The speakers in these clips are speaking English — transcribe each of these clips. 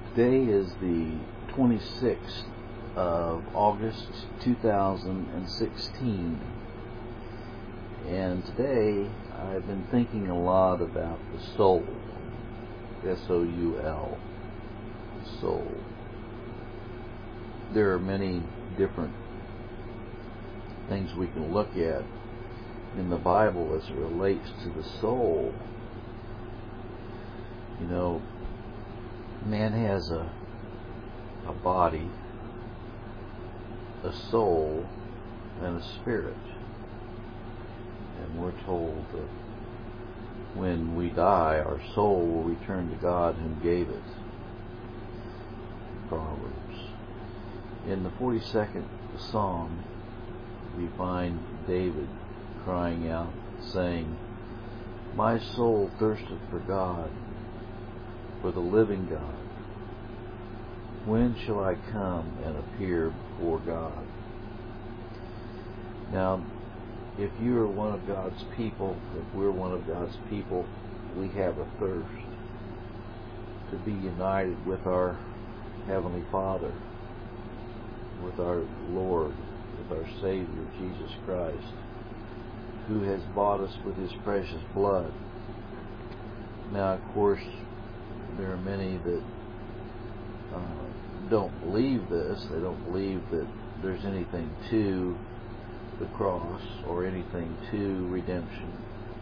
Today is the 26th of August 2016, and today I've been thinking a lot about the soul, S-O-U-L, soul. There are many different things we can look at in the Bible as it relates to the soul. You know, man has a body, a soul, and a spirit. And we're told that when we die, our soul will return to God who gave it. Proverbs. In the 42nd Psalm, we find David crying out, saying, "My soul thirsteth for God, for the living God. When shall I come and appear before God?" Now, if you are one of God's people, if we're one of God's people, we have a thirst to be united with our Heavenly Father, with our Lord, with our Savior, Jesus Christ, who has bought us with His precious blood. Now, of course, there are many that don't believe this. They don't believe that there's anything to the cross or anything to redemption.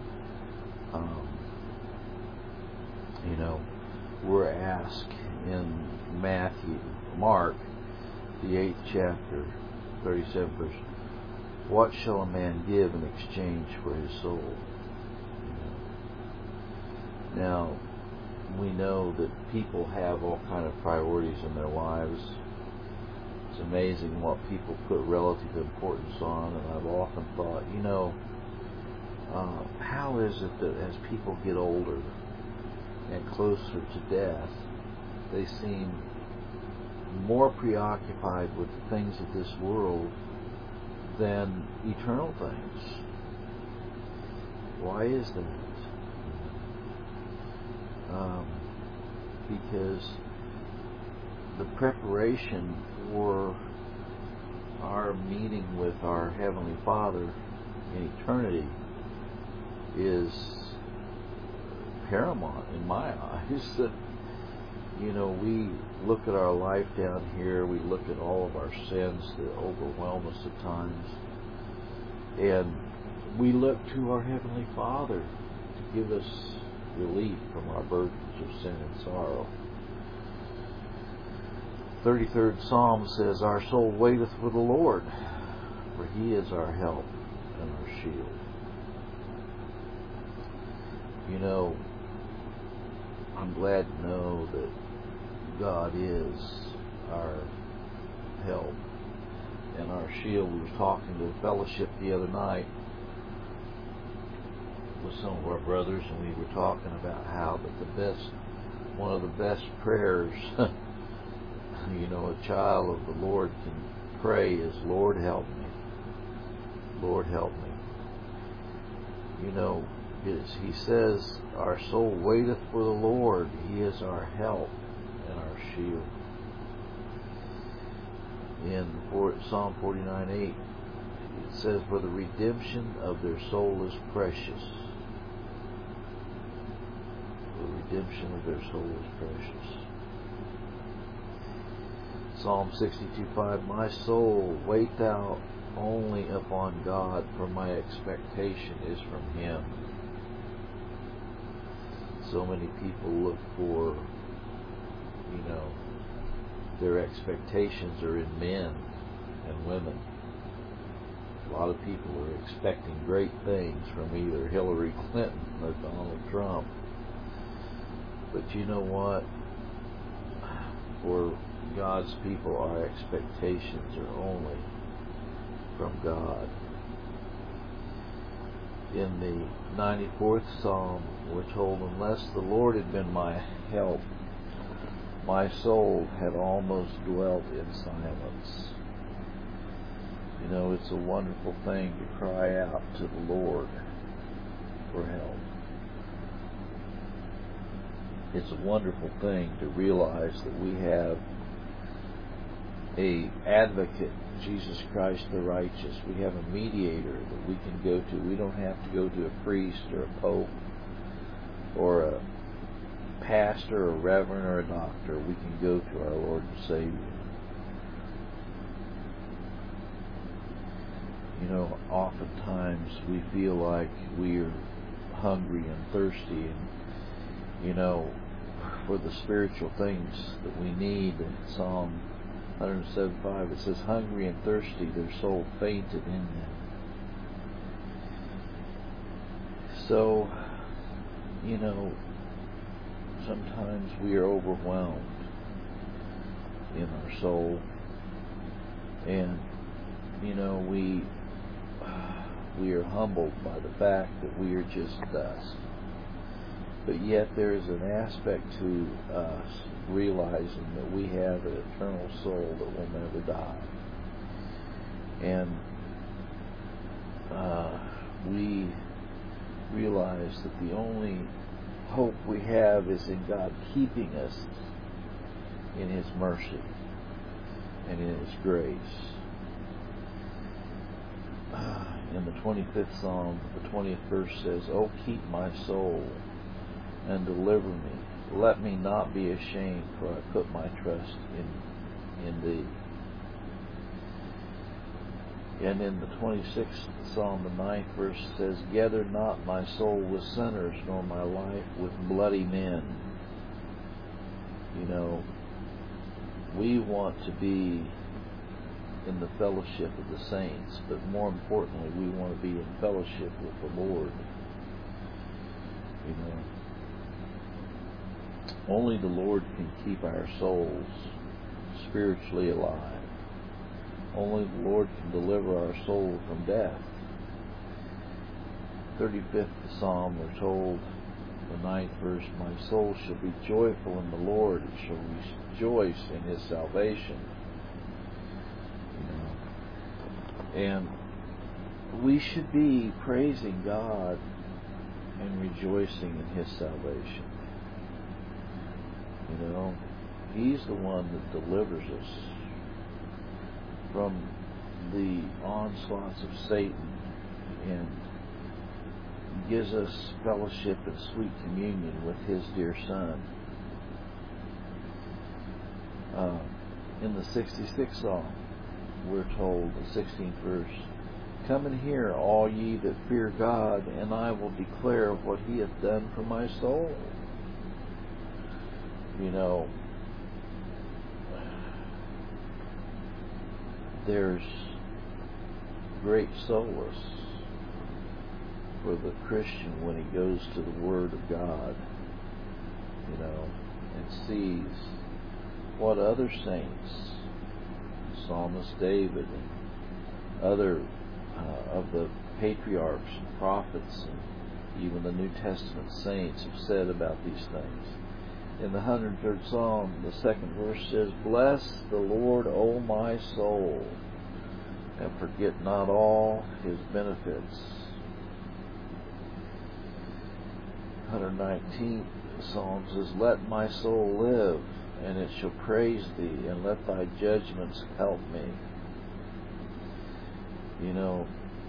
We're asked in Mark, the 8th chapter, 37th verse, what shall a man give in exchange for his soul? Now, we know that people have all kind of priorities in their lives. It's amazing what people put relative importance on, and I've often thought, how is it that as people get older and closer to death, they seem more preoccupied with the things of this world than eternal things? Why is that? Because the preparation for our meeting with our Heavenly Father in eternity is paramount in my eyes. We look at our life down here, we look at all of our sins that overwhelm us at times, and we look to our Heavenly Father to give us relief from our burdens of sin and sorrow. 33rd Psalm says, "Our soul waiteth for the Lord, for He is our help and our shield." I'm glad to know that God is our help and our shield. We were talking to a fellowship the other night with some of our brothers, and we were talking about how that one of the best prayers a child of the Lord can pray is, "Lord, help me. Lord, help me." He says, "Our soul waiteth for the Lord. He is our help and our shield." In Psalm 49:8, it says, "For the redemption of their soul is precious." The redemption of their soul is precious. Psalm 62:5, "My soul, wait thou only upon God, for my expectation is from Him." So many people look for, their expectations are in men and women. A lot of people are expecting great things from either Hillary Clinton or Donald Trump. But you know what? For God's people, our expectations are only from God. In the 94th Psalm, we're told, "Unless the Lord had been my help, my soul had almost dwelt in silence." It's a wonderful thing to cry out to the Lord for help. it's a wonderful thing to realize that we have a advocate, Jesus Christ the righteous. We have a mediator that we can go to. We don't have to go to a priest or a pope or a pastor or a reverend or a doctor. We can go to our Lord and Savior. You know, oftentimes we feel like we're hungry and thirsty, and, you know, for the spiritual things that we need. In Psalm 107:5, it says, hungry and thirsty, their soul fainted in them. So, you know, sometimes we are overwhelmed in our soul, and, you know, we are humbled by the fact that we are just dust. But yet there is an aspect to us realizing that we have an eternal soul that will never die. And we realize that the only hope we have is in God keeping us in His mercy and in His grace. In the 25th Psalm, the 20th verse says, "O keep my soul and deliver me. Let me not be ashamed, for I put my trust in Thee." And in the 26th Psalm, the 9th verse says, "Gather not my soul with sinners, nor my life with bloody men." You know, we want to be in the fellowship of the saints, but more importantly, we want to be in fellowship with the Lord. You know, only the Lord can keep our souls spiritually alive. Only the Lord can deliver our soul from death. 35th Psalm, we're told, the 9th verse, "My soul shall be joyful in the Lord, it shall rejoice in His salvation." And we should be praising God and rejoicing in His salvation. You know, He's the one that delivers us from the onslaughts of Satan and gives us fellowship and sweet communion with His dear Son. In the 66th Psalm, we're told, the 16th verse, "Come and hear, all ye that fear God, and I will declare what He hath done for my soul." You know, there's great solace for the Christian when he goes to the Word of God, you know, and sees what other saints, Psalmist David and other of the patriarchs and prophets and even the New Testament saints have said about these things. In the 103rd Psalm, the 2nd verse says, "Bless the Lord, O my soul, and forget not all His benefits." 119th Psalm says, "Let my soul live, and it shall praise Thee, and let Thy judgments help me." You know,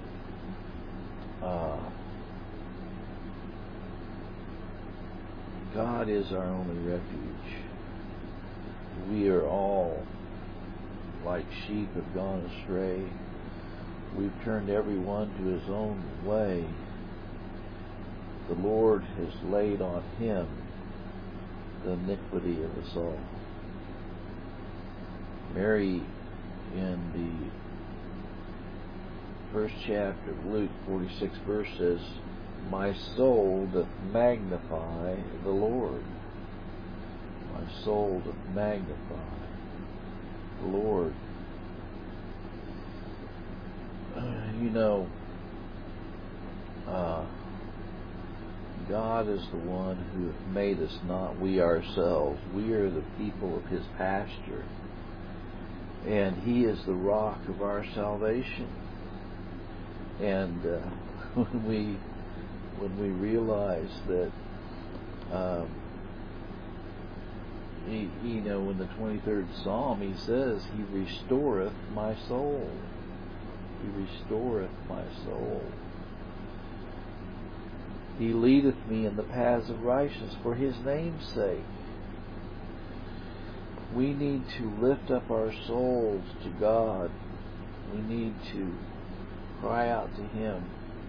God is our only refuge. We are all, like sheep, have gone astray. We've turned every one to his own way. The Lord has laid on Him the iniquity of us all. Mary, in the first chapter of Luke, 46th verse, says, "My soul doth magnify the Lord." My soul doth magnify the Lord. You know, God is the one who hath made us, not we ourselves. We are the people of His pasture, and He is the rock of our salvation. And when we realize that you know, in the 23rd Psalm, he says, He restoreth my soul. He restoreth my soul. He leadeth me in the paths of righteousness for His name's sake. We need to lift up our souls to God. We need to cry out to Him.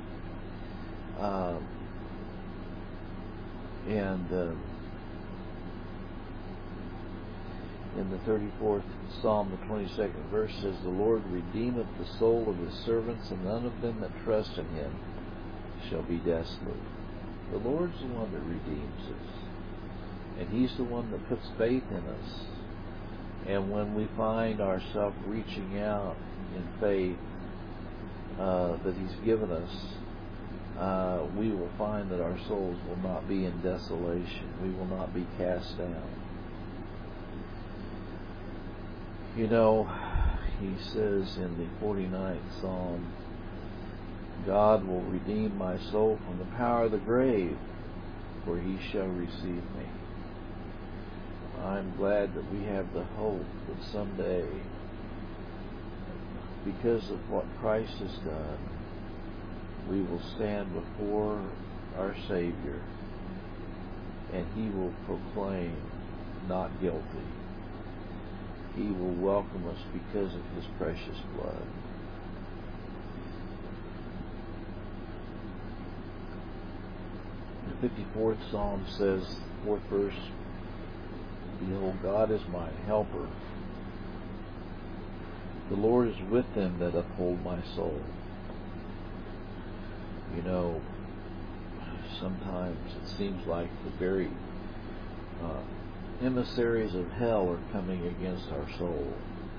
In the 34th Psalm, the 22nd verse says, The Lord redeemeth the soul of His servants, and none of them that trust in Him shall be desolate. The Lord's the one that redeems us. And He's the one that puts faith in us. And when we find ourselves reaching out in faith that He's given us, we will find that our souls will not be in desolation. We will not be cast down. You know, he says in the 49th Psalm, God will redeem my soul from the power of the grave, for He shall receive me. I'm glad that we have the hope that someday, because of what Christ has done, we will stand before our Savior, and He will proclaim, not guilty. He will welcome us because of His precious blood. The 54th Psalm says, 4th verse, Behold, God is my helper. The Lord is with them that uphold my soul. You know, sometimes it seems like the very emissaries of hell are coming against our soul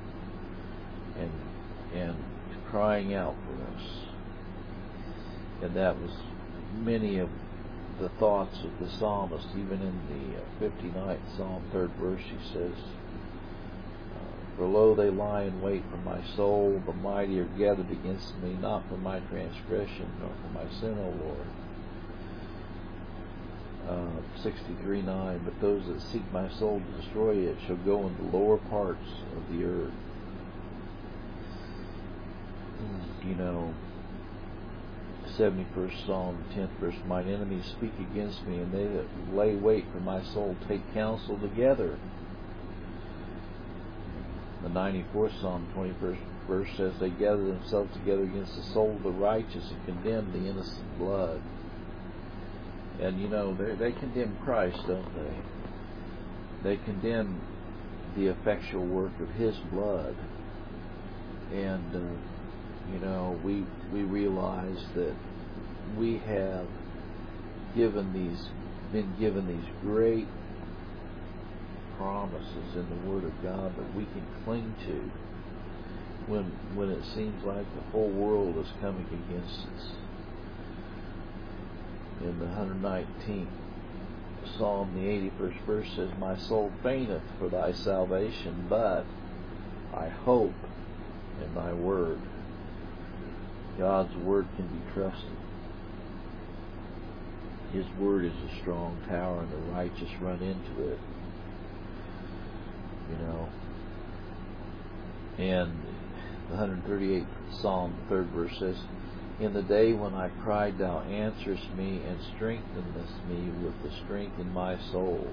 and crying out for us. And that was many of the thoughts of the psalmist. Even in the 59th Psalm, 3rd verse, he says, For lo, they lie in wait for my soul, the mighty are gathered against me, not for my transgression, nor for my sin, O Lord. 63:9, But those that seek my soul to destroy it shall go in the lower parts of the earth. You know, 71st Psalm, 10th verse, Mine enemies speak against me, and they that lay wait for my soul take counsel together. The 94th Psalm, 21st verse says, They gather themselves together against the soul of the righteous and condemn the innocent blood. And you know, they condemn Christ, don't they? They condemn the effectual work of His blood. And you know, we realize that we have been given these great promises in the Word of God that we can cling to when it seems like the whole world is coming against us. In the 119th Psalm, the 81st verse says, My soul fainteth for Thy salvation, but I hope in Thy word. God's word can be trusted. His word is a strong tower, and the righteous run into it. You know. And the 138th Psalm, 3rd verse says, In the day when I cried, Thou answerest me, and strengthenest me with the strength in my soul.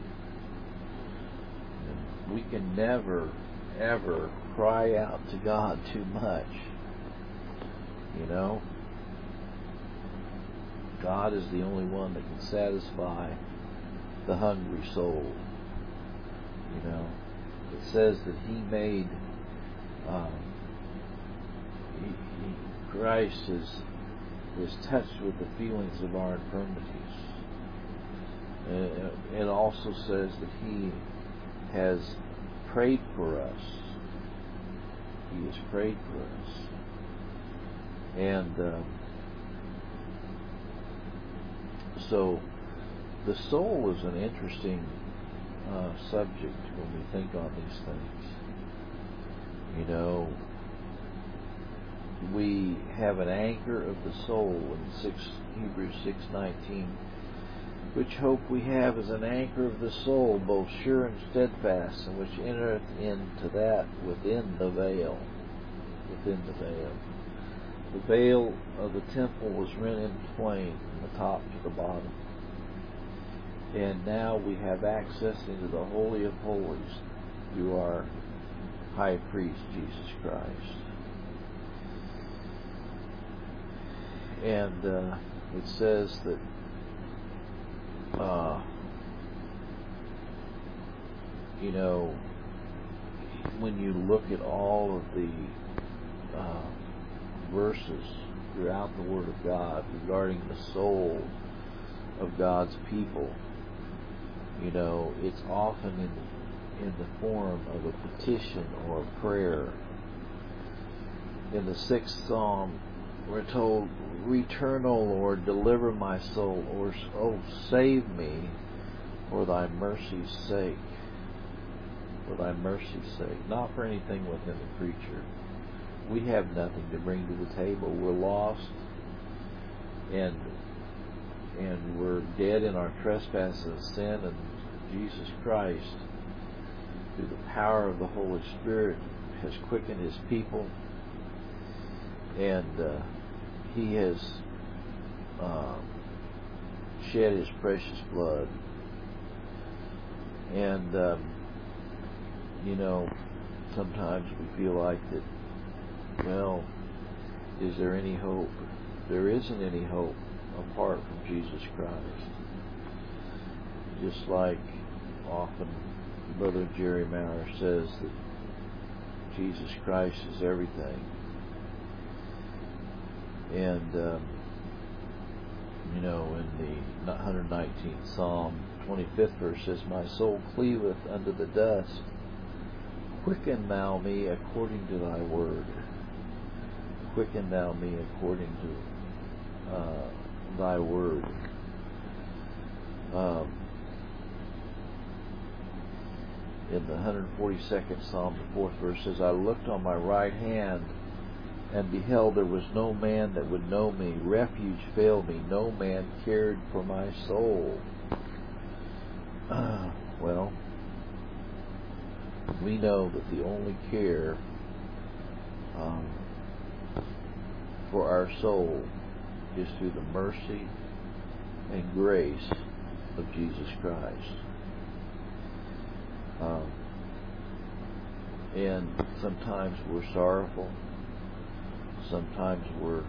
And we can never, ever cry out to God too much. You know? God is the only one that can satisfy the hungry soul. You know? It says that He made Christ is touched with the feelings of our infirmities. It also says that He has prayed for us. He has prayed for us. And so the soul is an interesting subject when we think on these things. You know, we have an anchor of the soul in Hebrews 6:19. which hope we have as an anchor of the soul, both sure and steadfast, and which entereth into that within the veil. Within the veil. The veil of the temple was rent in twain from the top to the bottom. And now we have access into the Holy of Holies through our High Priest, Jesus Christ. And it says that when you look at all of the verses throughout the Word of God regarding the soul of God's people, it's often in the form of a petition or a prayer. In the 6th Psalm, we're told, "Return, O Lord, deliver my soul, or save me for thy mercy's sake." For thy mercy's sake. Not for anything within the creature. We have nothing to bring to the table. We're lost, and we're dead in our trespasses and sin, and Jesus Christ, through the power of the Holy Spirit, has quickened His people, and He has shed His precious blood. And sometimes we feel like that, well, is there any hope? There isn't any hope apart from Jesus Christ. Just like often Brother Jerry Maurer says that Jesus Christ is everything. And, in the 119th Psalm, 25th verse says, "My soul cleaveth unto the dust. Quicken thou me according to thy word." Quicken thou me according to thy word. In the 142nd Psalm, the 4th verse says, "I looked on my right hand, and beheld there was no man that would know me. Refuge failed me. No man cared for my soul." Well, we know that the only care for our soul is through the mercy and grace of Jesus Christ. And sometimes we're sorrowful. Sometimes we're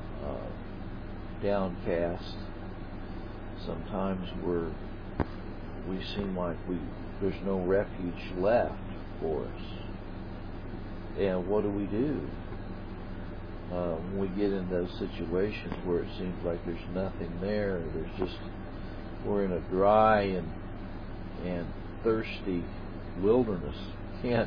downcast. Sometimes we seem like there's no refuge left for us. And what do? When we get in those situations where it seems like there's nothing there, we're in a dry and thirsty wilderness. Can't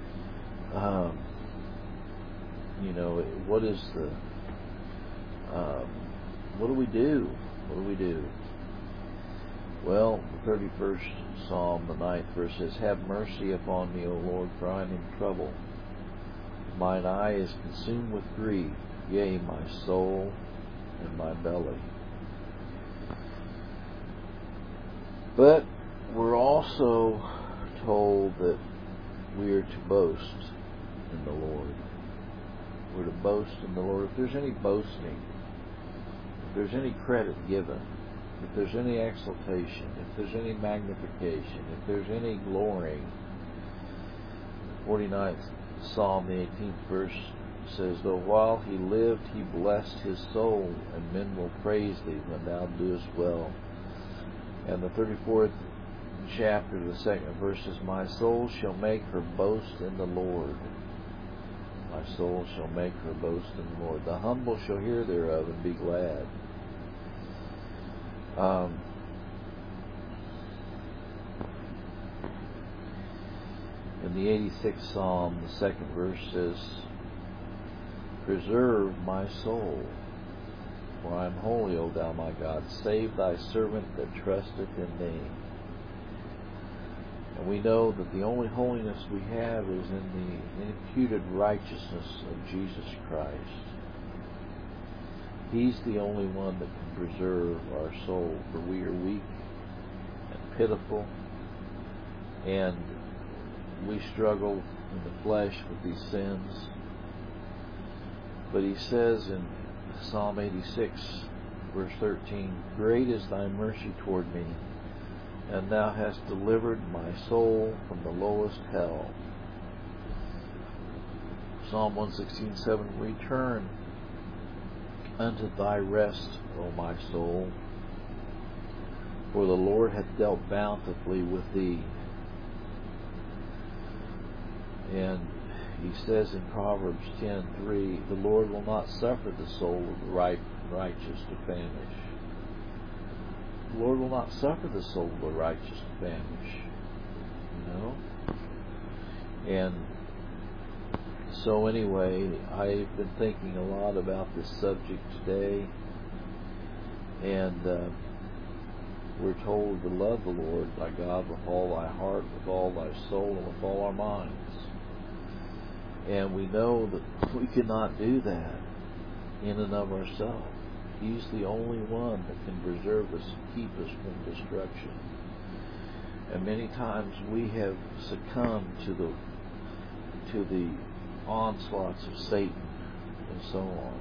what do we do? What do we do? Well, the 31st Psalm, the 9th verse says, "Have mercy upon me, O Lord, for I am in trouble. Mine eye is consumed with grief, yea, my soul and my belly." But we're also told that we are to boast in the Lord. We're to boast in the Lord. If there's any boasting, if there's any credit given, if there's any exaltation, if there's any magnification, if there's any glorying, 49th Psalm, the 18th verse says, "Though while he lived, he blessed his soul, and men will praise thee when thou doest well." And the 34th chapter, the 2nd verse says, "My soul shall make her boast in the Lord." My soul shall make her boast in the Lord. The humble shall hear thereof and be glad. In the 86th Psalm, the 2nd verse says, "Preserve my soul, for I am holy, O thou my God. Save thy servant that trusteth in thee." And we know that the only holiness we have is in the imputed righteousness of Jesus Christ. He's the only one that can preserve our soul, for we are weak pitiful, and we struggle in the flesh with these sins. But he says in Psalm 86, verse 13, "Great is thy mercy toward me, and thou hast delivered my soul from the lowest hell." Psalm 116:7, "Return unto thy rest, O my soul, for the Lord hath dealt bountifully with thee." And he says in Proverbs 10:3, "The Lord will not suffer the soul of the righteous to famish." The Lord will not suffer the soul of the righteous to famish. You know? And so anyway, I've been thinking a lot about this subject today, and we're told to love the Lord thy God with all thy heart, with all thy soul, and with all our minds. And we know that we cannot do that in and of ourselves. He's the only one that can preserve us and keep us from destruction. And many times we have succumbed to the onslaughts of Satan and so on.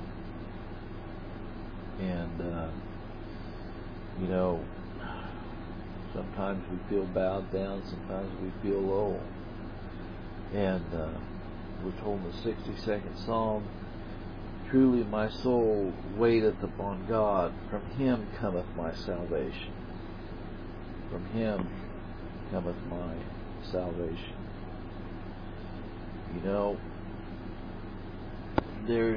And you know, sometimes we feel bowed down, sometimes we feel low. And we're told in the 62nd Psalm, "Truly my soul waiteth upon God, from him cometh my salvation." From him cometh my salvation. You know, there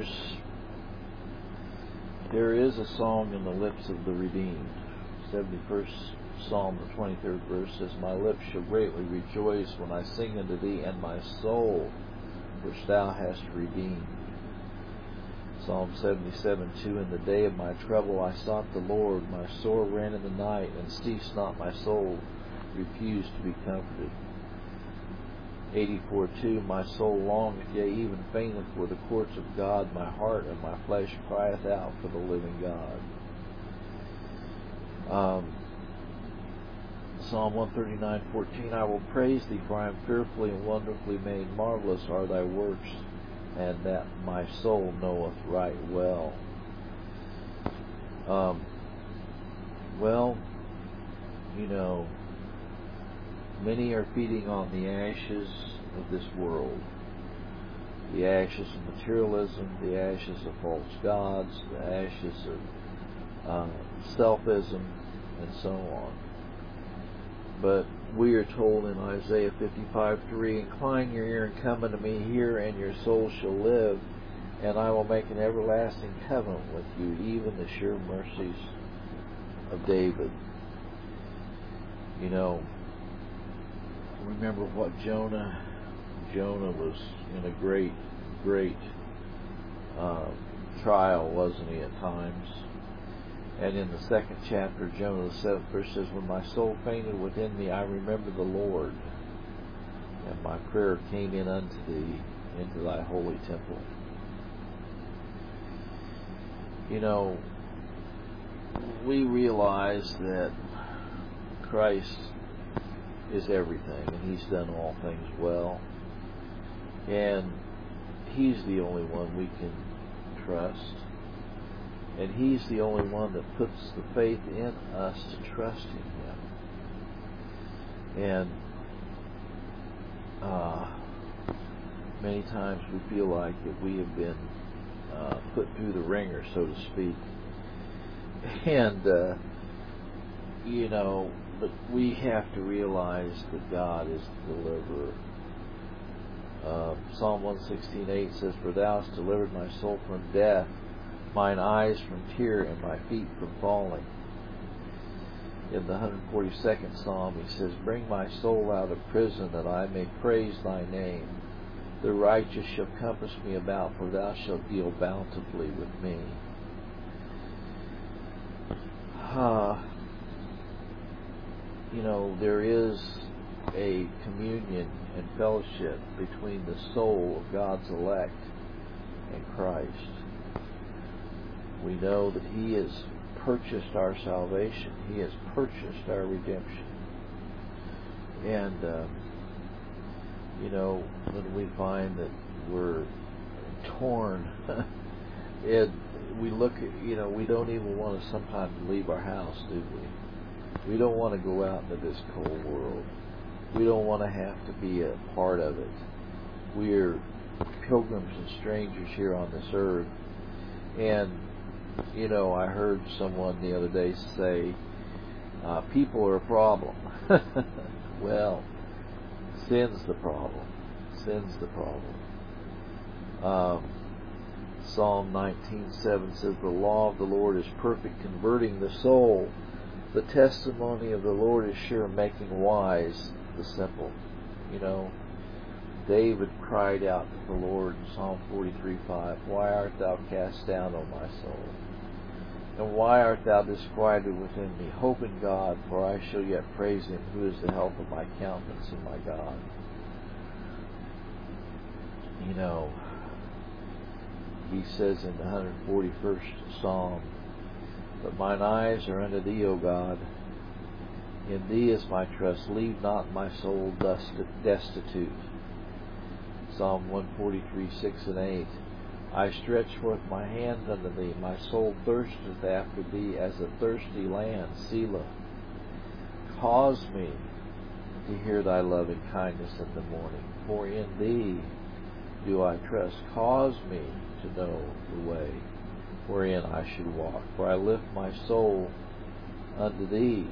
is a song in the lips of the redeemed. 71st Psalm, the 23rd verse says, "My lips shall greatly rejoice when I sing unto thee, and my soul, which thou hast redeemed." Psalm 77:2, "In the day of my trouble I sought the Lord. My sore ran in the night, and ceased not my soul, refused to be comforted." 84:2, "My soul longeth, yea, even fainteth for the courts of God. My heart and my flesh crieth out for the living God." Psalm 139:14, "I will praise thee, for I am fearfully and wonderfully made. Marvelous are thy works, and that my soul knoweth right well." Well, you know, many are feeding on the ashes of this world. The ashes of materialism, the ashes of false gods, the ashes of selfism, and so on. But we are told in Isaiah 55:3, "Incline your ear and come unto me, hear, and your soul shall live, and I will make an everlasting covenant with you, even the sure mercies of David." You know, remember what Jonah was in a great trial, wasn't he, at times? And in the 2nd chapter of Jonah, the 7th verse says, "When my soul fainted within me, I remembered the Lord, and my prayer came in unto thee into thy holy temple." You know, we realize that Christ is everything, and he's done all things well, and he's the only one we can trust, and he's the only one that puts the faith in us to trust in him. And many times we feel like that we have been put through the ringer, so to speak, and you know, but we have to realize that God is the deliverer. Psalm 116:8 says, "For thou hast delivered my soul from death, mine eyes from tear, and my feet from falling." In the 142nd Psalm he says, "Bring my soul out of prison, that I may praise thy name. The righteous shall compass me about, for thou shalt deal bountifully with me." You know, there is a communion and fellowship between the soul of God's elect and Christ. We know that he is purchased our salvation. He has purchased our redemption. And, when we find that we're torn, we look at, we don't even want to sometimes leave our house, do we? We don't want to go out into this cold world. We don't want to have to be a part of it. We're pilgrims and strangers here on this earth. And, I heard someone the other day say, people are a problem. Well, sin's the problem. Sin's the problem. Psalm 19:7 says, the law of the Lord is perfect, converting the soul. The testimony of the Lord is sure, making wise the simple. David cried out to the Lord in Psalm 43:5, why art thou cast down, O my soul? And why art thou disquieted within me? Hope in God, for I shall yet praise Him, who is the help of my countenance and my God. He says in the 141st Psalm, but mine eyes are unto Thee, O God. In Thee is my trust. Leave not my soul destitute. Psalm 143:6 and 8. I stretch forth my hand unto Thee. My soul thirsteth after Thee as a thirsty land. Selah. Cause me to hear Thy loving kindness in the morning, for in Thee do I trust. Cause me to know the way wherein I should walk, for I lift my soul unto Thee.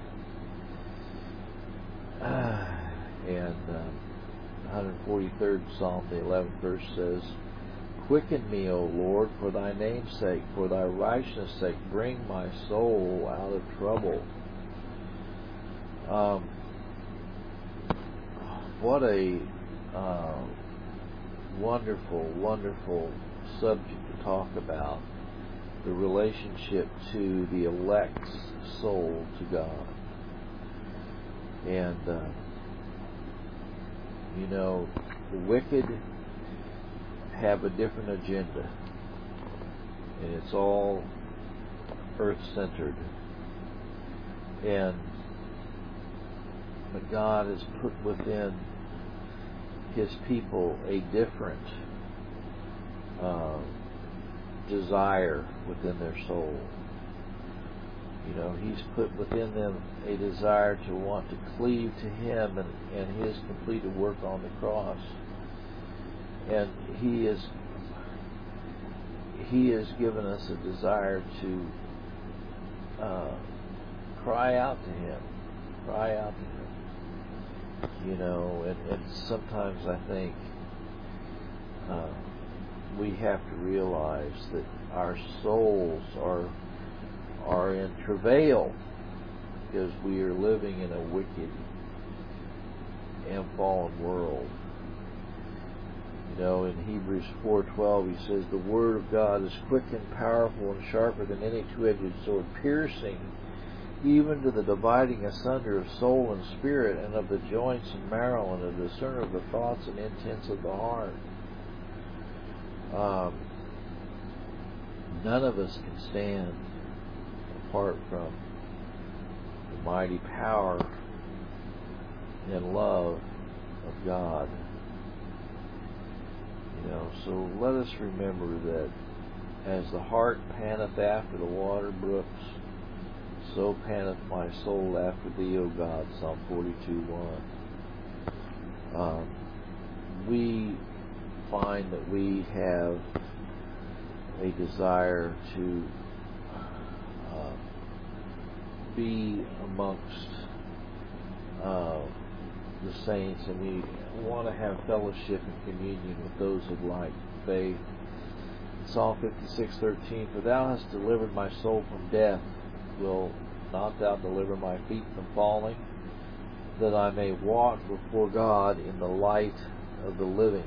And 143rd Psalm, the 11th verse says, quicken me, O Lord, for Thy name's sake, for Thy righteousness' sake, bring my soul out of trouble. What a wonderful, wonderful subject to talk about, the relationship to the elect's soul to God. And, the wicked have a different agenda, and it's all earth-centered. But God has put within His people a different desire within their soul. He's put within them a desire to want to cleave to Him and His completed work on the cross. And He has given us a desire to cry out to Him. Cry out to Him. And sometimes I think we have to realize that our souls are in travail because we are living in a wicked and fallen world. In Hebrews 4:12 he says, the Word of God is quick and powerful and sharper than any two-edged sword, piercing even to the dividing asunder of soul and spirit, and of the joints and marrow, and a discerner of the thoughts and intents of the heart. None of us can stand apart from the mighty power and love of God. So let us remember that as the hart panteth after the water brooks, so panteth my soul after Thee, O God. Psalm 42:1. We find that we have a desire to be amongst the saints, and we want to have fellowship and communion with those of like faith. Psalm 56:13, for Thou hast delivered my soul from death, will not Thou deliver my feet from falling, that I may walk before God in the light of the living.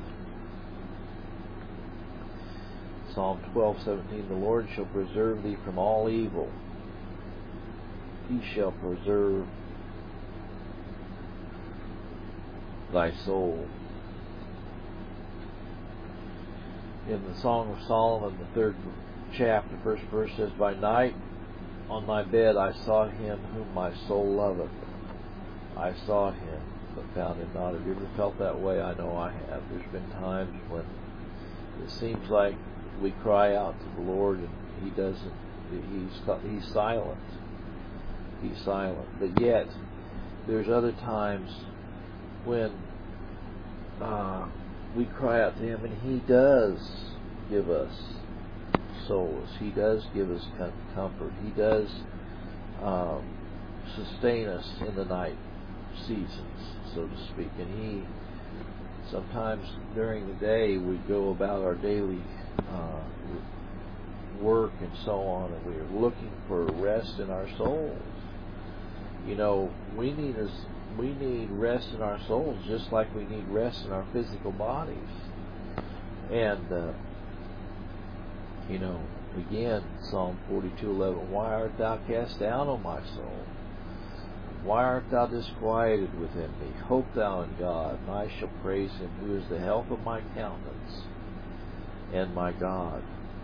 Psalm 12:17, the Lord shall preserve thee from all evil. He shall preserve thy soul. In the Song of Solomon, the 3rd chapter, 1st verse says, by night On my bed I saw him whom my soul loveth. I saw him, but found him not. Have you ever felt that way? I know I have. There's been times when it seems like we cry out to the Lord and He doesn't. He's silent. He's silent. But yet, there's other times when we cry out to Him and He does give us solace. He does give us comfort. He does sustain us in the night seasons, so to speak. And He, sometimes during the day, we go about our daily work and so on, and we are looking for rest in our souls. You know, we need rest in our souls just like we need rest in our physical bodies. And you know, again, Psalm 42:11, why art thou cast down, O my soul? Why art thou disquieted within me? Hope thou in God, and I shall praise Him, who is the health of my countenance and my God.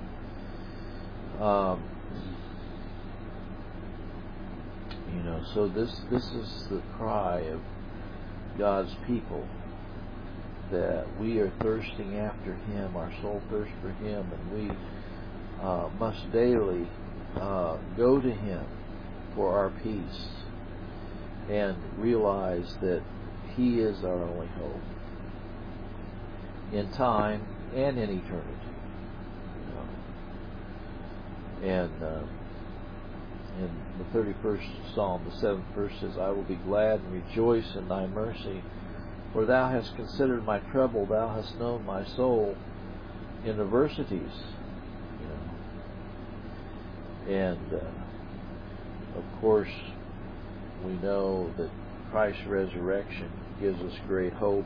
You know, so this is the cry of God's people, that we are thirsting after Him, our soul thirsts for Him, and we must daily go to Him for our peace and realize that He is our only hope in time and in eternity. You know. And in the 31st Psalm, the 7th verse says, I will be glad and rejoice in Thy mercy, for Thou hast considered my trouble, Thou hast known my soul in adversities. And of course, we know that Christ's resurrection gives us great hope.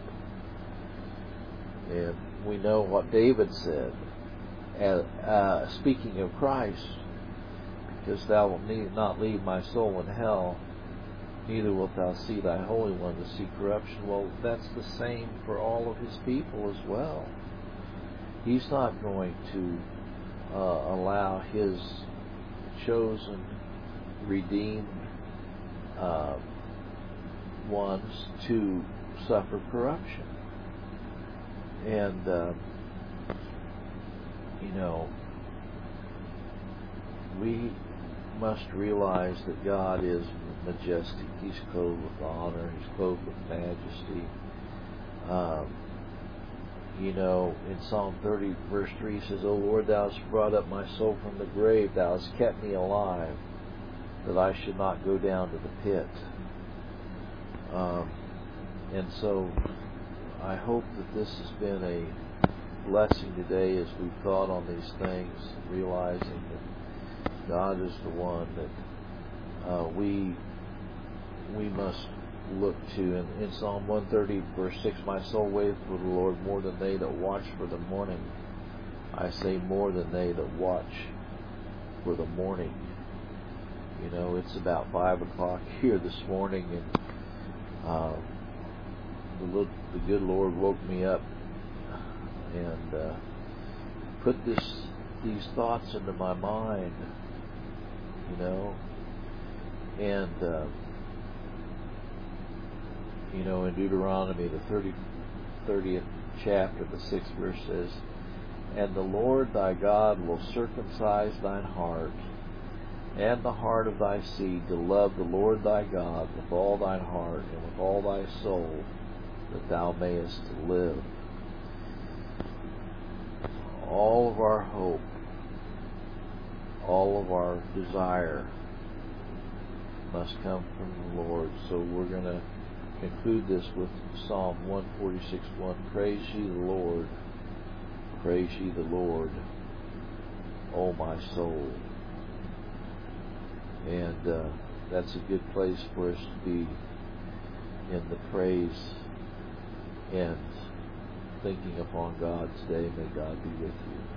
And we know what David said, speaking of Christ, because Thou wilt not leave my soul in hell, neither wilt Thou see Thy Holy One to see corruption. Well, that's the same for all of His people as well. He's not going to allow His chosen, redeemed ones to suffer corruption. And you know, we must realize that God is majestic. He's clothed with honor. He's clothed with majesty. You know, in Psalm 30, verse 3 says, O Lord, Thou hast brought up my soul from the grave. Thou hast kept me alive, that I should not go down to the pit. And so I hope that this has been a blessing today as we've thought on these things, realizing that God is the one that we must look to. In Psalm 130, verse 6, my soul waiteth for the Lord more than they that watch for the morning. I say more than they that watch for the morning. You know, it's about 5 o'clock here this morning, and the good Lord woke me up and put these thoughts into my mind, you know, and you know, in Deuteronomy, the 30th chapter, the 6th verse says, and the Lord thy God will circumcise thine heart and the heart of thy seed to love the Lord thy God with all thine heart and with all thy soul, that thou mayest live. All of our hope, all of our desire must come from the Lord. So we're going to conclude this with Psalm 146:1. Praise ye the Lord, praise ye the Lord, O my soul. And that's a good place for us to be in the praise and thinking upon God today. May God be with you.